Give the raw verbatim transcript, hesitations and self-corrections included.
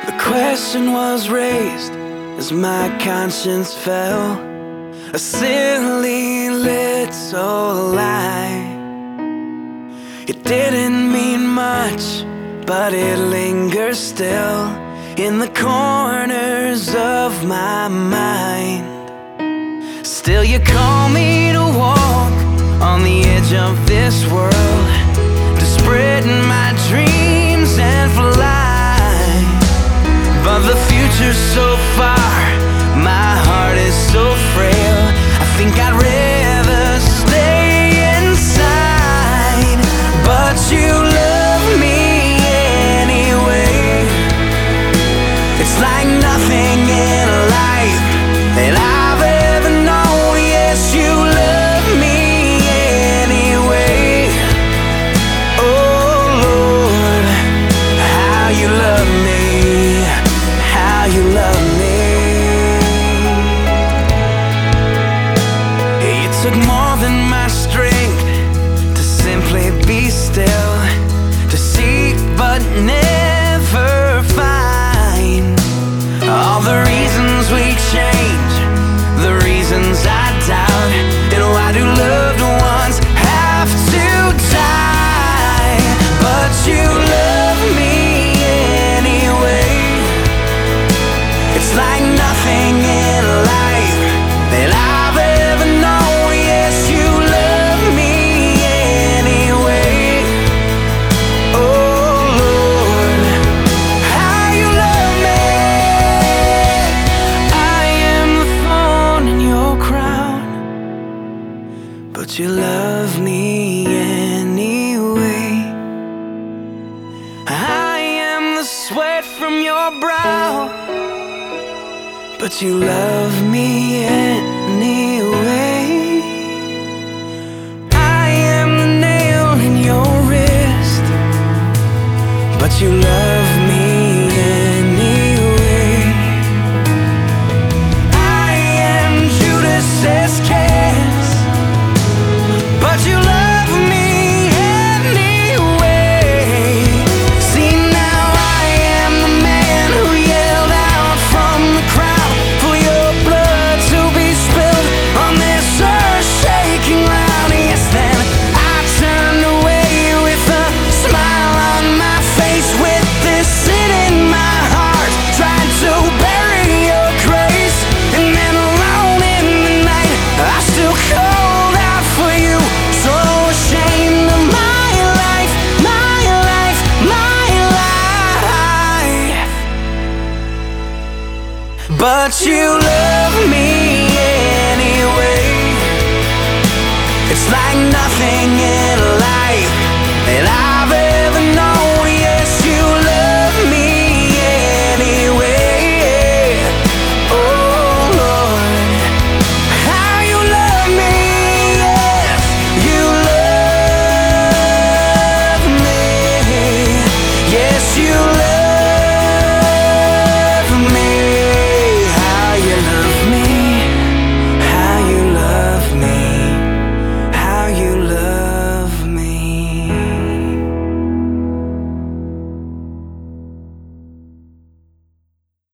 The question was raised as my conscience fell, a silly little lie. It didn't mean much, but it lingers still in the corners of my mind. Still you call me to walk on the edge of this world, to spread my dreams and fly. But the future's so far, my heart is so frail, I think I'd rather stay inside. But you love me anyway. It's like nothing in life that I've ever known. Yes, you love me anyway. Oh Lord, how you love me, how you love me. It took more than my strength to simply be still, to seek but never find. All the reasons we change, the reasons I doubt, and why do loved ones have to die? But you love me anyway. It's like nothing in life that I've ever known. Yes, you love me anyway. Oh Lord, how you love me. I am the thorn in your crown, but you love me anyway. I am the sweat from your brow, but you love me anyway. I am the nail in your wrist, but you love me anyway. I am Judas Iscariot, but you love me anyway. See, now I am the man who yelled out from the crowd for your blood to be spilled on this earth-shaking ground. Yes, then I turned away with a smile on my face, with this sin in my heart, tried to bury your grace. And then alone in the night, I still called out for you, so ashamed of my life, my life, my life. But you love me anyway. It's like nothing